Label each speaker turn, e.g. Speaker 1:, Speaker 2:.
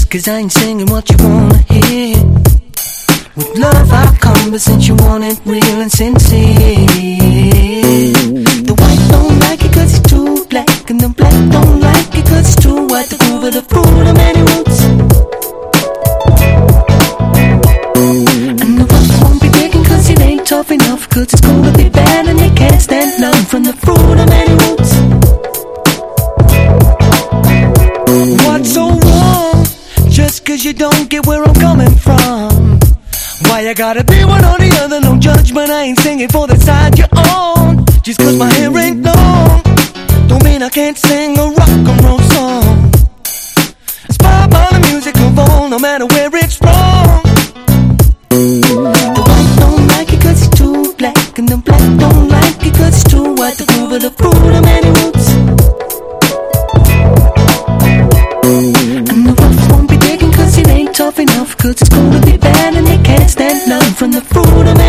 Speaker 1: 'cause I ain't singing what you wanna hear. With love I've come, but since you want it real and sincere. The white don't like it 'cause it's too black, and the black don't like it 'cause it's too white. The groove of the fruit of many roots. And the rough won't be taken 'cause it ain't tough enough, 'cause it's gonna be bad and they can't stand love from the fruit of many roots. What's so wrong? Just 'cause you don't get where I'm coming from. Why you gotta be one or the other? No judgment, I ain't singing for the side you're on. Just 'cause my hair ain't long don't mean I can't sing a rock and roll song. Inspired by the music of all, no matter where it's from. The white don't like it 'cause it's too black, and the black don't like it 'cause it's too white. The groove of the fruit of many roots. And the rough won't be taken 'cause it ain't tough enough, 'cause it's gonna